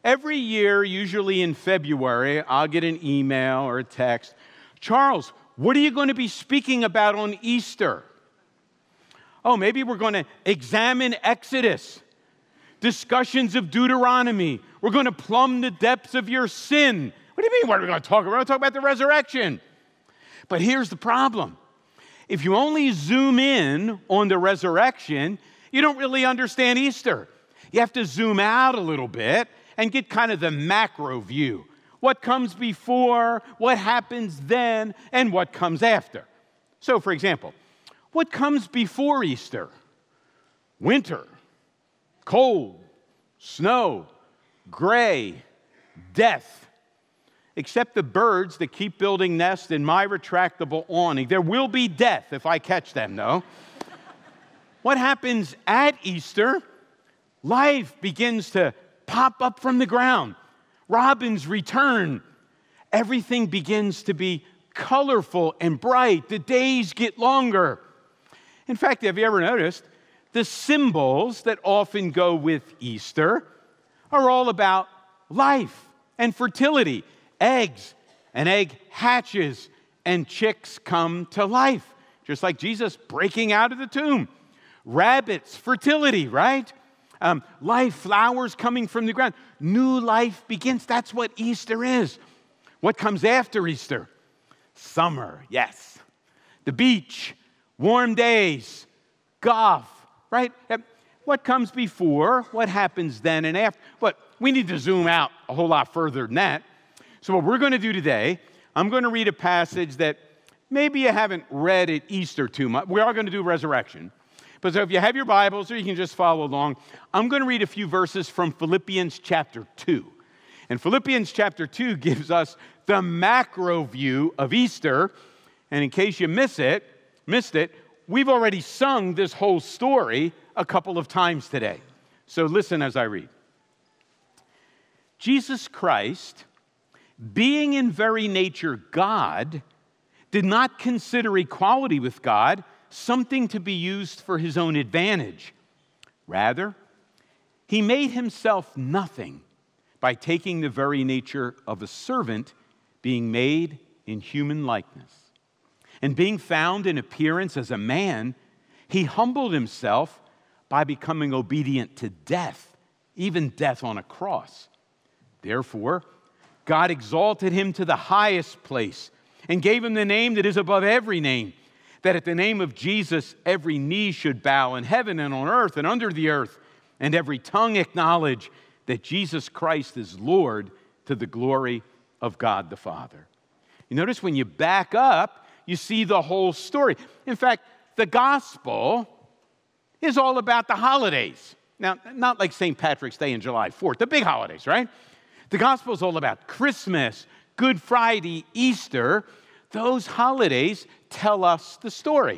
Every year, usually in February, I'll get an email or a text. Charles, what are you going to be speaking about on Easter? Oh, maybe we're going to examine Exodus, discussions of Deuteronomy. We're going to plumb the depths of your sin. What do you mean, what are we going to talk about? We're going to talk about the resurrection. But here's the problem. If you only zoom in on the resurrection, you don't really understand Easter. You have to zoom out a little bit and get kind of the macro view. What comes before, what happens then, and what comes after. So, for example, what comes before Easter? Winter, cold, snow, gray, death. Except the birds that keep building nests in my retractable awning. There will be death if I catch them, though. What happens at Easter? Life begins to pop up from the ground. Robins return. Everything begins to be colorful and bright. The days get longer. In fact, have you ever noticed the symbols that often go with Easter are all about life and fertility. Eggs, an egg hatches, and chicks come to life, just like Jesus breaking out of the tomb. Rabbits, fertility, right? Life, flowers coming from the ground. New life begins. That's what Easter is. What comes after Easter? Summer, yes. The beach, warm days, golf, right? What comes before? What happens then and after? But we need to zoom out a whole lot further than that. So what we're going to do today, I'm going to read a passage that maybe you haven't read at Easter too much. We are going to do resurrection. But so if you have your Bibles, or you can just follow along, I'm going to read a few verses from Philippians chapter 2. And Philippians chapter 2 gives us the macro view of Easter. And in case you missed it, we've already sung this whole story a couple of times today. So listen as I read. Jesus Christ, being in very nature God, did not consider equality with God something to be used for his own advantage. Rather, he made himself nothing by taking the very nature of a servant, being made in human likeness. And being found in appearance as a man, he humbled himself by becoming obedient to death, even death on a cross. Therefore, God exalted him to the highest place and gave him the name that is above every name, that at the name of Jesus every knee should bow in heaven and on earth and under the earth, and every tongue acknowledge that Jesus Christ is Lord, to the glory of God the Father. You notice when you back up, you see the whole story. In fact, the gospel is all about the holidays. Now, not like St. Patrick's Day and July 4th, the big holidays, right? The gospel is all about Christmas, Good Friday, Easter. Those holidays tell us the story.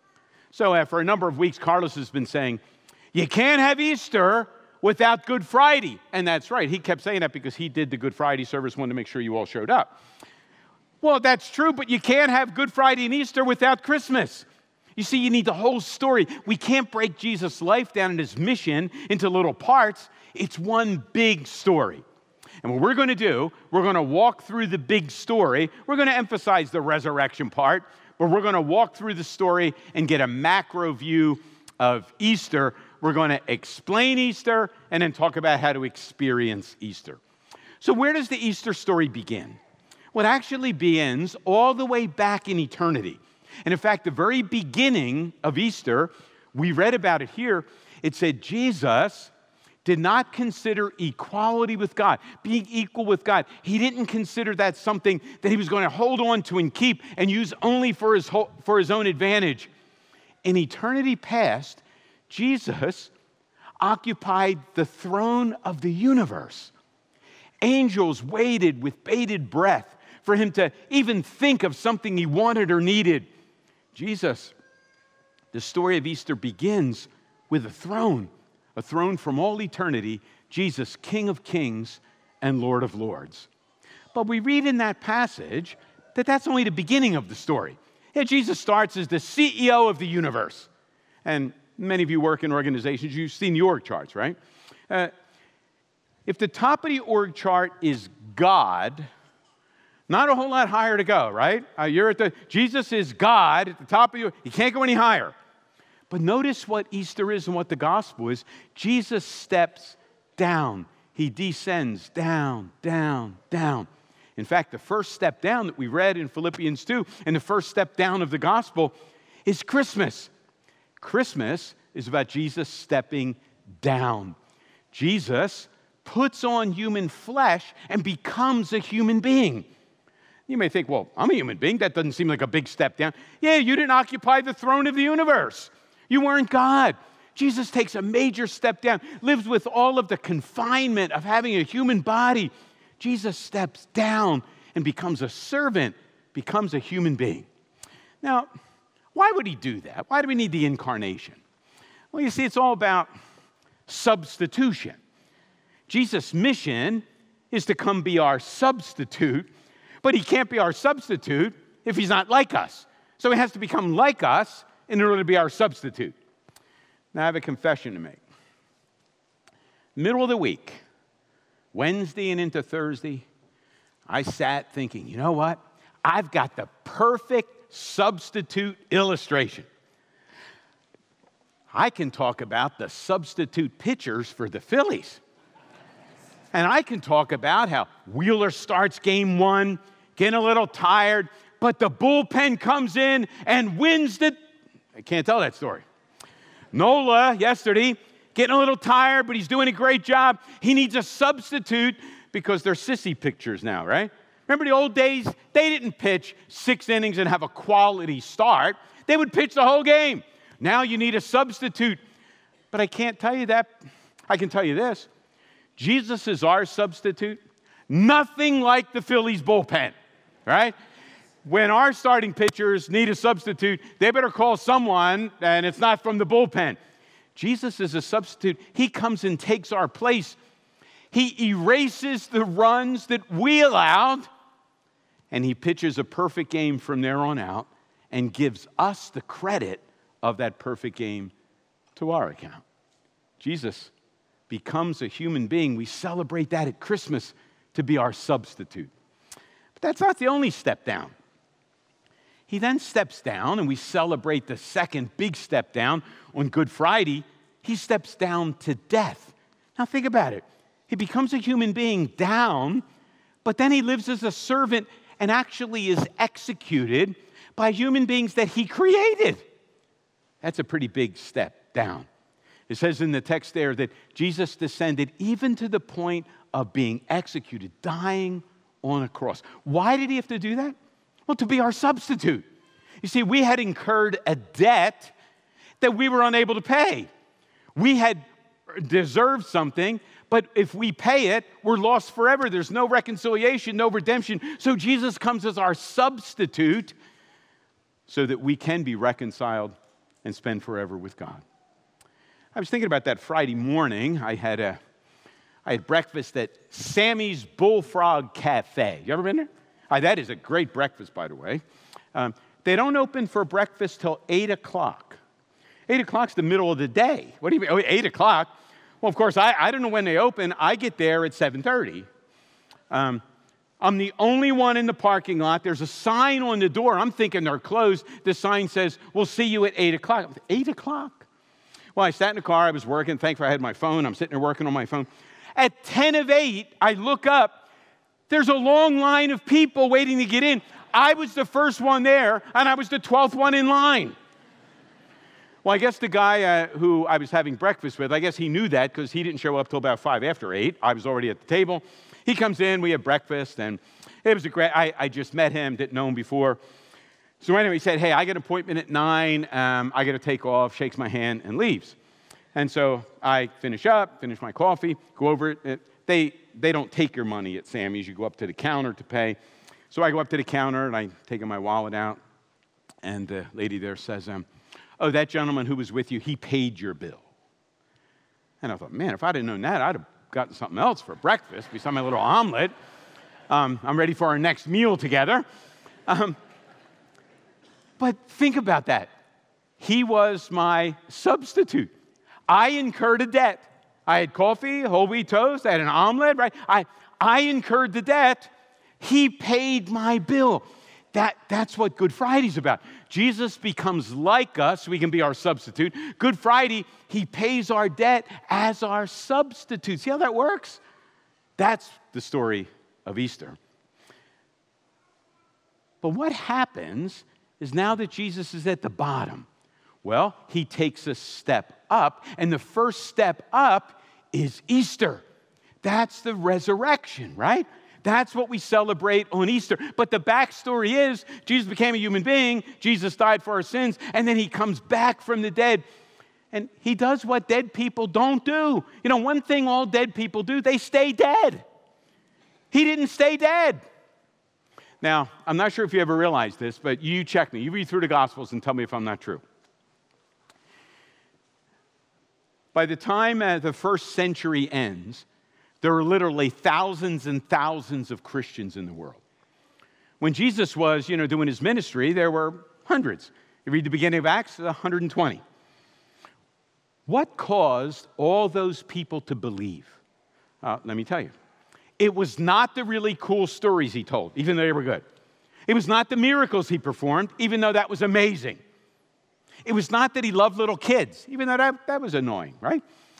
So for a number of weeks, Carlos has been saying, you can't have Easter without Good Friday. And that's right. He kept saying that because he did the Good Friday service, wanted to make sure you all showed up. Well, that's true, but you can't have Good Friday and Easter without Christmas. You see, you need the whole story. We can't break Jesus' life down and his mission into little parts. It's one big story. And what we're going to do, we're going to walk through the big story. We're going to emphasize the resurrection part, but we're going to walk through the story and get a macro view of Easter. We're going to explain Easter and then talk about how to experience Easter. So where does the Easter story begin? Well, it actually begins all the way back in eternity. And in fact, the very beginning of Easter, we read about it here. It said Jesus did not consider equality with God, being equal with God. He didn't consider that something that he was going to hold on to and keep and use only for his own advantage. In eternity past, Jesus occupied the throne of the universe. Angels waited with bated breath for him to even think of something he wanted or needed. Jesus, the story of Easter begins with a throne from all eternity, Jesus, King of Kings and Lord of Lords. But we read in that passage that that's only the beginning of the story. Yeah, Jesus starts as the CEO of the universe. And many of you work in organizations, you've seen the org charts, right? If the top of the org chart is God, not a whole lot higher to go, right? Jesus is God at the top of you can't go any higher. But notice what Easter is and what the gospel is. Jesus steps down. He descends down, down, down. In fact, the first step down that we read in Philippians 2 and the first step down of the gospel is Christmas. Christmas is about Jesus stepping down. Jesus puts on human flesh and becomes a human being. You may think, well, I'm a human being. That doesn't seem like a big step down. Yeah, you didn't occupy the throne of the universe. You weren't God. Jesus takes a major step down, lives with all of the confinement of having a human body. Jesus steps down and becomes a servant, becomes a human being. Now, why would he do that? Why do we need the incarnation? Well, you see, it's all about substitution. Jesus' mission is to come be our substitute, but he can't be our substitute if he's not like us. So he has to become like us in order to be our substitute. Now, I have a confession to make. Middle of the week, Wednesday and into Thursday, I sat thinking, you know what? I've got the perfect substitute illustration. I can talk about the substitute pitchers for the Phillies. And I can talk about how Wheeler starts game one, getting a little tired, but the bullpen comes in and wins the... I can't tell that story. Nola, yesterday, getting a little tired, but he's doing a great job. He needs a substitute because they're sissy pitchers now, right? Remember the old days? They didn't pitch 6 innings and have a quality start. They would pitch the whole game. Now you need a substitute. But I can't tell you that. I can tell you this. Jesus is our substitute. Nothing like the Phillies bullpen, right? When our starting pitchers need a substitute, they better call someone, and it's not from the bullpen. Jesus is a substitute. He comes and takes our place. He erases the runs that we allowed, and he pitches a perfect game from there on out and gives us the credit of that perfect game to our account. Jesus becomes a human being. We celebrate that at Christmas to be our substitute. But that's not the only step down. He then steps down, and we celebrate the second big step down on Good Friday. He steps down to death. Now think about it. He becomes a human being down, but then he lives as a servant and actually is executed by human beings that he created. That's a pretty big step down. It says in the text there that Jesus descended even to the point of being executed, dying on a cross. Why did he have to do that? Well, to be our substitute. You see, we had incurred a debt that we were unable to pay. We had deserved something, but if we pay it, we're lost forever. There's no reconciliation, no redemption. So Jesus comes as our substitute so that we can be reconciled and spend forever with God. I was thinking about that Friday morning. I had breakfast at Sammy's Bullfrog Cafe. You ever been there? That is a great breakfast, by the way. They don't open for breakfast till 8 o'clock. 8 o'clock's the middle of the day. What do you mean? Oh, 8 o'clock? Well, of course, I don't know when they open. I get there at 7:30. I'm the only one in the parking lot. There's a sign on the door. I'm thinking they're closed. The sign says, we'll see you at 8 o'clock. 8 o'clock? Well, I sat in the car. I was working. Thankfully, I had my phone. I'm sitting there working on my phone. At 10 of 8, I look up. There's a long line of people waiting to get in. I was the first one there, and I was the 12th one in line. Well, I guess the guy who I was having breakfast with, I guess he knew that because he didn't show up till about 5 after 8. I was already at the table. He comes in, we have breakfast, and it was a great, I just met him, didn't know him before. So anyway, he said, hey, I got an appointment at 9. I got to take off, shakes my hand, and leaves. And so I finish my coffee, go over it. They don't take your money at Sammy's. You go up to the counter to pay. So I go up to the counter, and I take my wallet out, and the lady there says, oh, that gentleman who was with you, he paid your bill. And I thought, man, if I'd have known that, I'd have gotten something else for breakfast besides my little omelet. I'm ready for our next meal together. But think about that. He was my substitute. I incurred a debt I had coffee, whole wheat toast, I had an omelet, right? I incurred the debt. He paid my bill. That's what Good Friday's about. Jesus becomes like us so he can be our substitute. Good Friday, he pays our debt as our substitute. See how that works? That's the story of Easter. But what happens is now that Jesus is at the bottom, well, he takes a step up, and the first step up is Easter. That's the resurrection, right? That's what we celebrate on Easter. But the backstory is Jesus became a human being, Jesus died for our sins, and then he comes back from the dead. And he does what dead people don't do. You know, one thing all dead people do, they stay dead. He didn't stay dead. Now, I'm not sure if you ever realized this, but you check me. You read through the Gospels and tell me if I'm not true. By the time the first century ends, there are literally thousands and thousands of Christians in the world. When Jesus was, doing his ministry, there were hundreds. You read the beginning of Acts, 120. What caused all those people to believe? Let me tell you. It was not the really cool stories he told, even though they were good. It was not the miracles he performed, even though that was amazing. It was not that he loved little kids, even though that was annoying, right?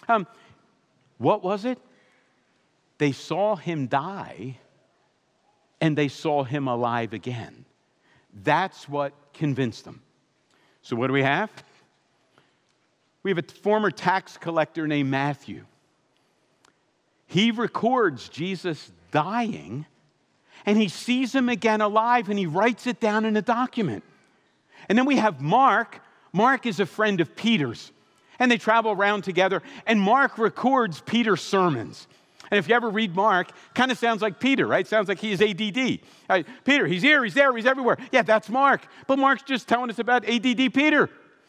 What was it? They saw him die, and they saw him alive again. That's what convinced them. So what do we have? We have a former tax collector named Matthew. He records Jesus dying, and he sees him again alive, and he writes it down in a document. And then we have Mark. Mark is a friend of Peter's, and they travel around together, and Mark records Peter's sermons. And if you ever read Mark, kind of sounds like Peter, right? Sounds like he is ADD. Peter, he's here, he's there, he's everywhere. Yeah, that's Mark. But Mark's just telling us about ADD Peter.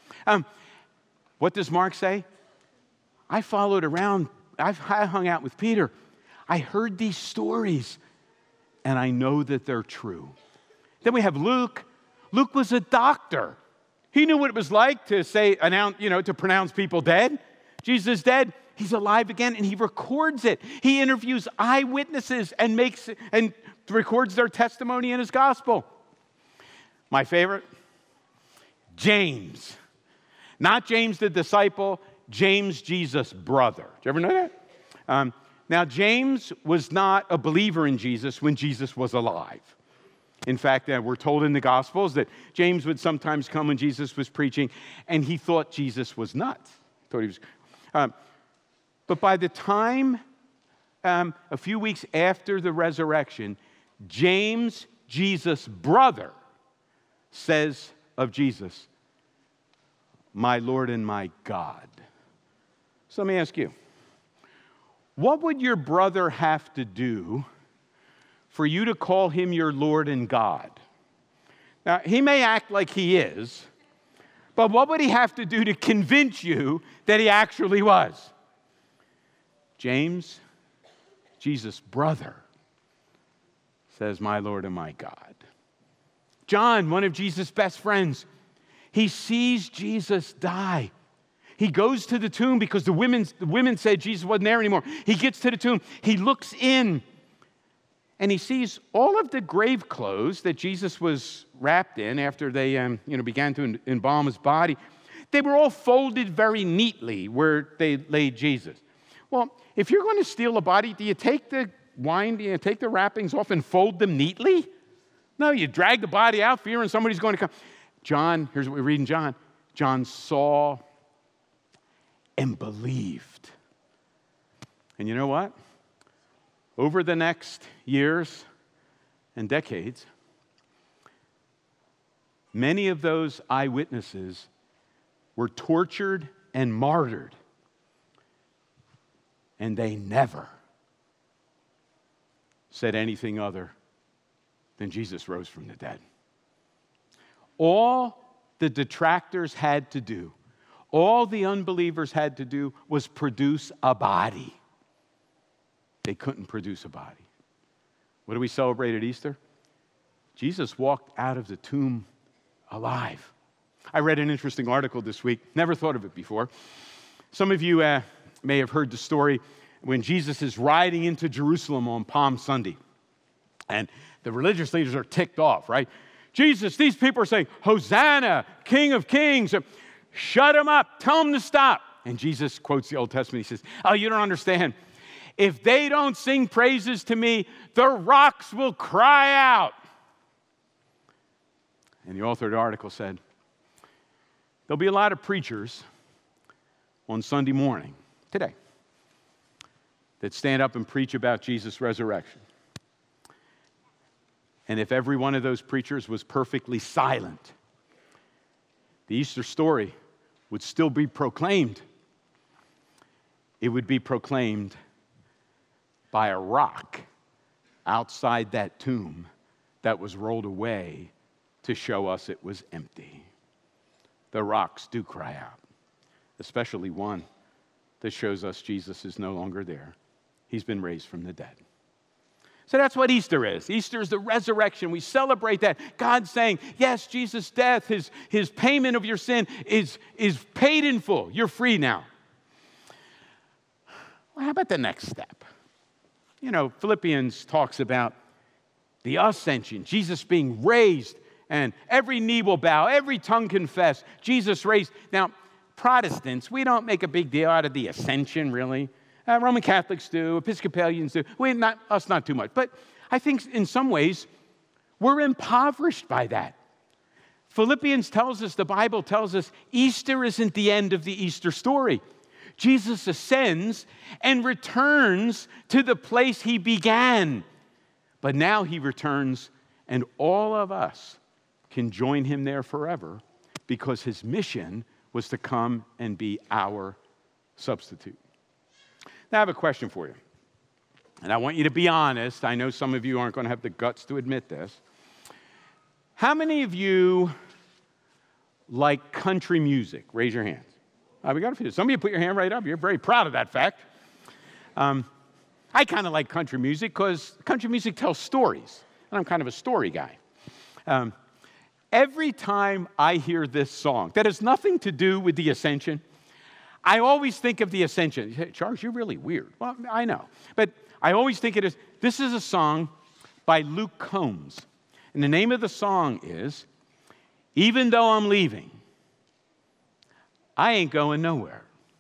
What does Mark say? I followed around. I hung out with Peter. I heard these stories, and I know that they're true. Then we have Luke. Luke was a doctor. He knew what it was like to to pronounce people dead. Jesus is dead. He's alive again, and he records it. He interviews eyewitnesses and records their testimony in his gospel. My favorite, James. Not James the disciple, James Jesus' brother. Did you ever know that? Now, James was not a believer in Jesus when Jesus was alive. In fact, we're told in the Gospels that James would sometimes come when Jesus was preaching, and he thought Jesus was nuts. But by the time, a few weeks after the resurrection, James, Jesus' brother, says of Jesus, my Lord and my God. So let me ask you, what would your brother have to do for you to call him your Lord and God? Now, he may act like he is, but what would he have to do to convince you that he actually was? James, Jesus' brother, says, my Lord and my God. John, one of Jesus' best friends, he sees Jesus die. He goes to the tomb because the women said Jesus wasn't there anymore. He gets to the tomb. He looks in, and he sees all of the grave clothes that Jesus was wrapped in after they began to embalm his body. They were all folded very neatly where they laid Jesus. Well, if you're going to steal a body, do you take the wrappings off and fold them neatly? No, you drag the body out fearing somebody's going to come. John, here's what we read in John. John saw and believed. And you know what? Over the next years and decades, many of those eyewitnesses were tortured and martyred. And they never said anything other than Jesus rose from the dead. All the detractors had to do, all the unbelievers had to do was produce a body. They couldn't produce a body. What do we celebrate at Easter? Jesus walked out of the tomb alive. I read an interesting article this week. Never thought of it before. Some of you may have heard the story when Jesus is riding into Jerusalem on Palm Sunday. And the religious leaders are ticked off, right? Jesus, these people are saying, Hosanna, King of Kings. Shut them up. Tell them to stop. And Jesus quotes the Old Testament. He says, oh, you don't understand. If they don't sing praises to me, the rocks will cry out. And the author of the article said, there'll be a lot of preachers on Sunday morning, today, that stand up and preach about Jesus' resurrection. And if every one of those preachers was perfectly silent, the Easter story would still be proclaimed. It would be proclaimed by a rock outside that tomb that was rolled away to show us it was empty. The rocks do cry out, especially one that shows us Jesus is no longer there. He's been raised from the dead. So that's what Easter is. Easter is the resurrection. We celebrate that. God's saying, yes, Jesus' death, his payment of your sin is paid in full. You're free now. Well, how about the next step? You know, Philippians talks about the ascension, Jesus being raised, and every knee will bow, every tongue confess, Jesus raised. Now, Protestants, we don't make a big deal out of the ascension, really. Roman Catholics do, Episcopalians do. Us not too much. But I think in some ways, we're impoverished by that. Philippians tells us, the Bible tells us, Easter isn't the end of the Easter story. Jesus ascends and returns to the place he began. But now he returns, and all of us can join him there forever because his mission was to come and be our substitute. Now, I have a question for you, and I want you to be honest. I know some of you aren't going to have the guts to admit this. How many of you like country music? Raise your hands. We got a few. Some of you put your hand right up. You're very proud of that fact. I kind of like country music because country music tells stories, and I'm kind of a story guy. Every time I hear this song, that has nothing to do with the ascension, I always think of the ascension. Hey, Charles, you're really weird. Well, I know. But I always think this is a song by Luke Combs. And the name of the song is, Even Though I'm Leaving, I Ain't Going Nowhere.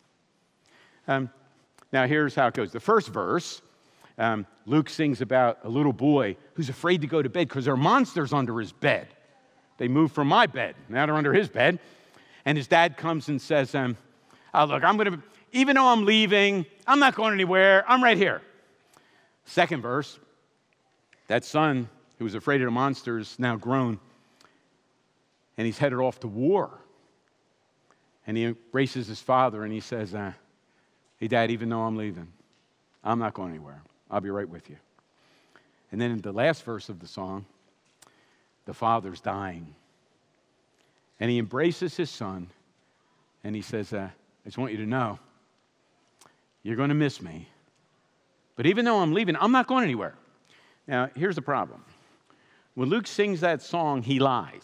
Now, here's how it goes. The first verse, Luke sings about a little boy who's afraid to go to bed because there are monsters under his bed. They moved from my bed. Now they're under his bed. And his dad comes and says, look, even though I'm leaving, I'm not going anywhere. I'm right here. Second verse, that son who was afraid of the monsters, now grown, and he's headed off to war. And he embraces his father and he says, hey, Dad, even though I'm leaving, I'm not going anywhere. I'll be right with you. And then in the last verse of the song, the father's dying. And he embraces his son and he says, I just want you to know, you're going to miss me. But even though I'm leaving, I'm not going anywhere. Now, here's the problem. When Luke sings that song, he lies.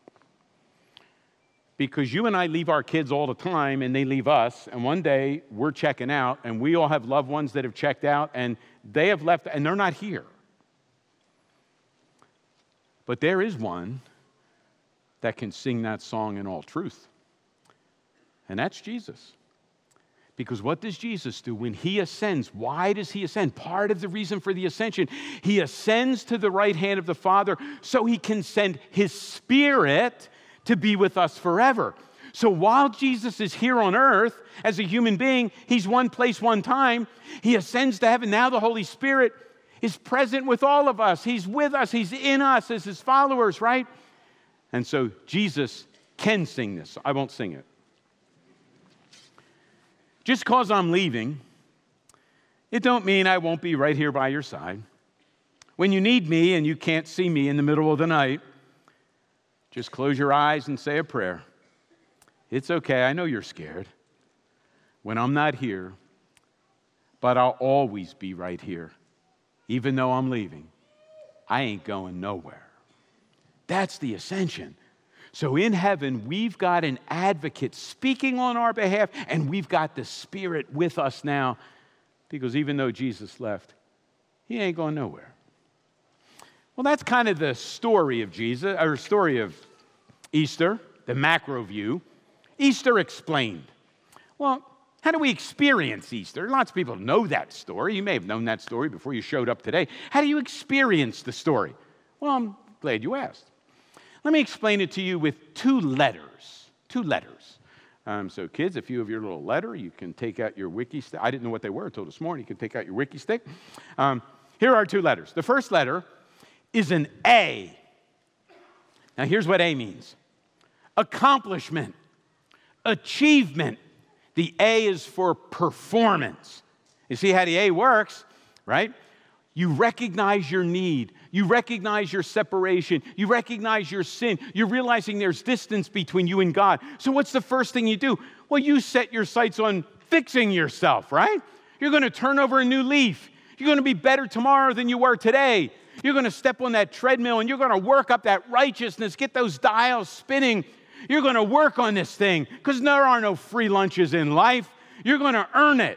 Because you and I leave our kids all the time, and they leave us, and one day we're checking out, and we all have loved ones that have checked out, and they have left, and they're not here. But there is one that can sing that song in all truth, and that's Jesus. Because what does Jesus do? When he ascends, why does he ascend? Part of the reason for the ascension, he ascends to the right hand of the Father so he can send his Spirit to be with us forever. So while Jesus is here on earth as a human being, he's one place, one time, he ascends to heaven. Now the Holy Spirit is present with all of us. He's with us. He's in us as his followers, right? And so Jesus can sing this. I won't sing it. Just because I'm leaving, it don't mean I won't be right here by your side. When you need me and you can't see me in the middle of the night, just close your eyes and say a prayer. It's okay, I know you're scared when I'm not here, but I'll always be right here. Even though I'm leaving, I ain't going nowhere. That's the ascension. So in heaven, we've got an advocate speaking on our behalf, and we've got the Spirit with us now, because even though Jesus left, he ain't going nowhere. Well, that's kind of the story of Jesus, or story of Easter, the macro view. Easter explained. Well, how do we experience Easter? Lots of people know that story. You may have known that story before you showed up today. How do you experience the story? Well, I'm glad you asked. Let me explain it to you with two letters. So kids, if you have your little letter, you can take out your wiki stick. I didn't know what they were until this morning. You can take out your wiki stick. Here are two letters. The first letter is an A. Now, here's what A means. Accomplishment, achievement. The A is for performance. You see how the A works, right? You recognize your need. You recognize your separation. You recognize your sin. You're realizing there's distance between you and God. So what's the first thing you do? Well, you set your sights on fixing yourself, right? You're going to turn over a new leaf. You're going to be better tomorrow than you were today. You're going to step on that treadmill and you're going to work up that righteousness, get those dials spinning. You're going to work on this thing because there are no free lunches in life. You're going to earn it.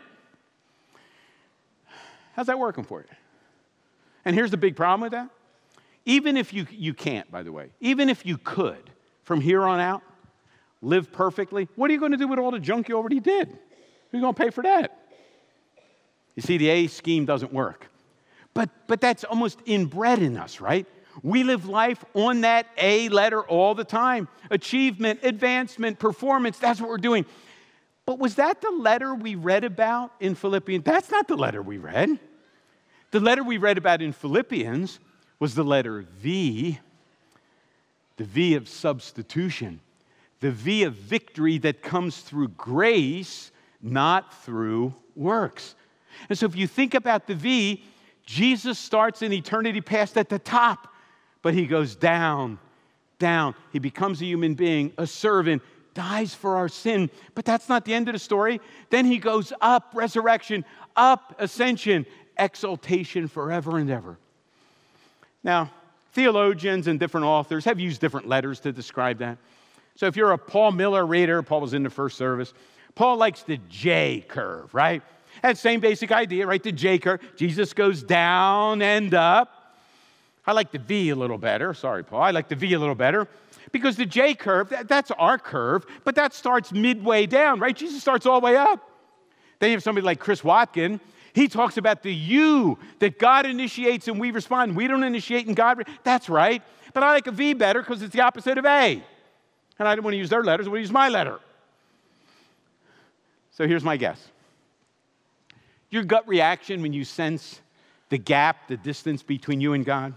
How's that working for you? And here's the big problem with that. Even if you can't, by the way, even if you could, from here on out, live perfectly, what are you going to do with all the junk you already did? Who's going to pay for that? You see, the A scheme doesn't work. But that's almost inbred in us, right? We live life on that A letter all the time. Achievement, advancement, performance, that's what we're doing. But was that the letter we read about in Philippians? That's not the letter we read. The letter we read about in Philippians was the letter V, the V of substitution, the V of victory that comes through grace, not through works. And so if you think about the V, Jesus starts in eternity past at the top, but he goes down, down. He becomes a human being, a servant, dies for our sin. But that's not the end of the story. Then he goes up, resurrection, up, ascension, exaltation forever and ever. Now, theologians and different authors have used different letters to describe that. So if you're a Paul Miller reader, Paul was in the first service, Paul likes the J curve, right? That same basic idea, right? The J curve. Jesus goes down and up. I like the V a little better. Sorry, Paul. I like the V a little better because the J curve, that's our curve, but that starts midway down, right? Jesus starts all the way up. Then you have somebody like Chris Watkin. He talks about the U, that God initiates and we respond. We don't initiate and God. That's right. But I like a V better because it's the opposite of A. And I don't want to use their letters. I want to use my letter. So here's my guess. Your gut reaction when you sense the gap, the distance between you and God,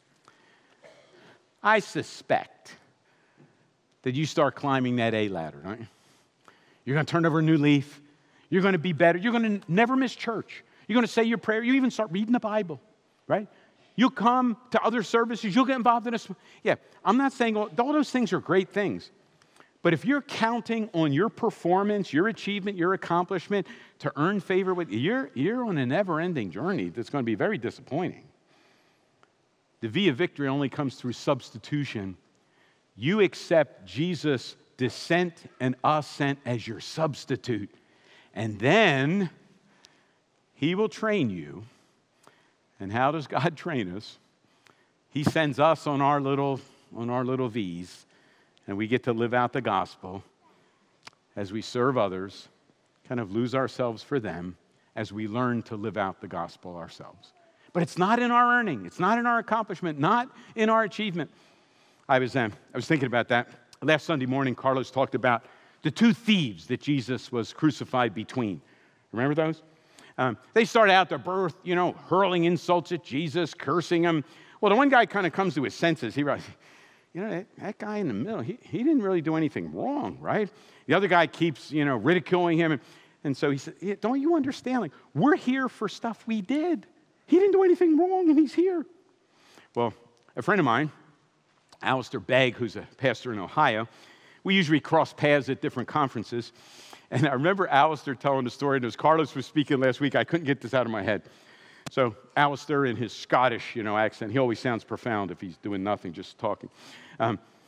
I suspect that you start climbing that A ladder, don't you? You're going to turn over a new leaf. You're going to be better. You're going to never miss church. You're going to say your prayer. You even start reading the Bible, right? You'll come to other services. You'll get involved in Yeah, I'm not saying all those things are great things. But if you're counting on your performance, your achievement, your accomplishment to earn favor with you, you're on a never-ending journey that's going to be very disappointing. The V of victory only comes through substitution. You accept Jesus' descent and ascent as your substitute. And then he will train you. And how does God train us? He sends us on our little V's. And we get to live out the gospel as we serve others, kind of lose ourselves for them as we learn to live out the gospel ourselves. But it's not in our earning. It's not in our accomplishment, not in our achievement. I was thinking about that. Last Sunday morning, Carlos talked about the two thieves that Jesus was crucified between. Remember those? They start out their birth, hurling insults at Jesus, cursing him. Well, the one guy kind of comes to his senses. He realizes, that guy in the middle, he didn't really do anything wrong, right? The other guy keeps, ridiculing him. And so he said, don't you understand? We're here for stuff we did. He didn't do anything wrong, and he's here. Well, a friend of mine, Alistair Begg, who's a pastor in Ohio, we usually cross paths at different conferences. And I remember Alistair telling the story, and as Carlos was speaking last week, I couldn't get this out of my head. So Alistair, in his Scottish, accent, he always sounds profound if he's doing nothing, just talking.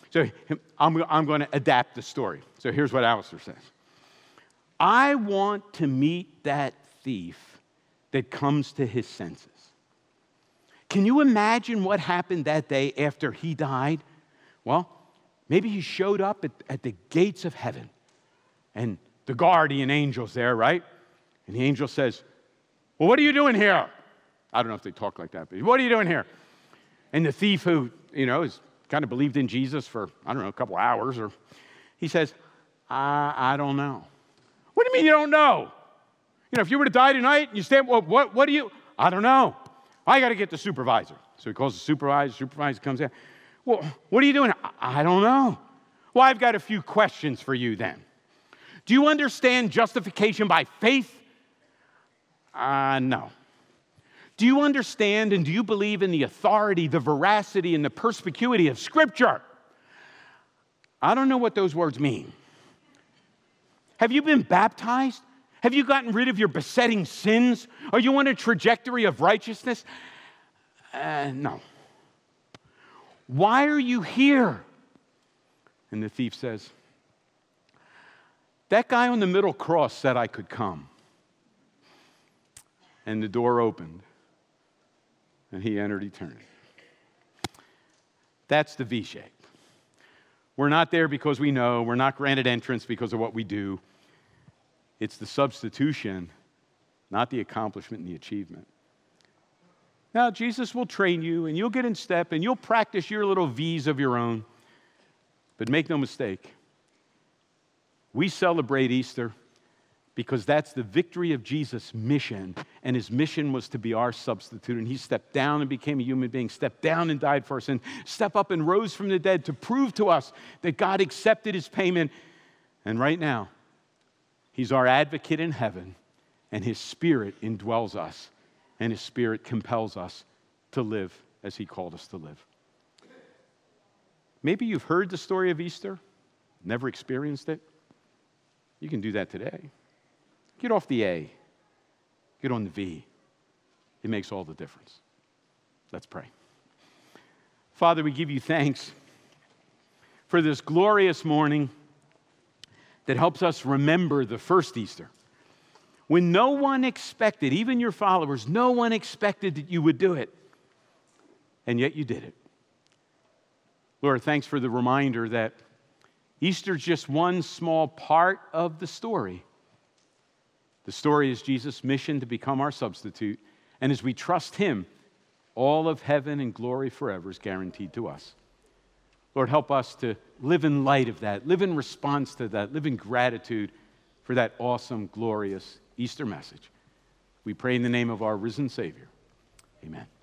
So I'm going to adapt the story. So here's what Alistair says. I want to meet that thief that comes to his senses. Can you imagine what happened that day after he died? Well, maybe he showed up at the gates of heaven, and the guardian angel's there, right? And the angel says, well, what are you doing here? I don't know if they talk like that, but what are you doing here? And the thief who, is kind of believed in Jesus for, a couple hours, or he says, I don't know. What do you mean you don't know? If you were to die tonight and you stand, well, what do you, I don't know. I got to get the supervisor. So he calls the supervisor comes in. Well, what are you doing? I don't know. Well, I've got a few questions for you then. Do you understand justification by faith? No. Do you understand and do you believe in the authority, the veracity, and the perspicuity of Scripture? I don't know what those words mean. Have you been baptized? Have you gotten rid of your besetting sins? Are you on a trajectory of righteousness? No. Why are you here? And the thief says, that guy on the middle cross said I could come. And the door opened, and he entered eternity. That's the V-shape. We're not there because we know. We're not granted entrance because of what we do. It's the substitution, not the accomplishment and the achievement. Now, Jesus will train you, and you'll get in step, and you'll practice your little V's of your own. But make no mistake, we celebrate Easter because that's the victory of Jesus' mission, and his mission was to be our substitute, and he stepped down and became a human being, stepped down and died for us, and stepped up and rose from the dead to prove to us that God accepted his payment. And right now, he's our advocate in heaven, and his Spirit indwells us, and his Spirit compels us to live as he called us to live. Maybe you've heard the story of Easter, never experienced it. You can do that today. Get off the A. Get on the V. It makes all the difference. Let's pray. Father, we give you thanks for this glorious morning that helps us remember the first Easter, when no one expected, even your followers, no one expected that you would do it, and yet you did it. Lord, thanks for the reminder that Easter's just one small part of the story. The story is Jesus' mission to become our substitute, and as we trust him, all of heaven and glory forever is guaranteed to us. Lord, help us to live in light of that, live in response to that, live in gratitude for that awesome, glorious Easter message. We pray in the name of our risen Savior. Amen.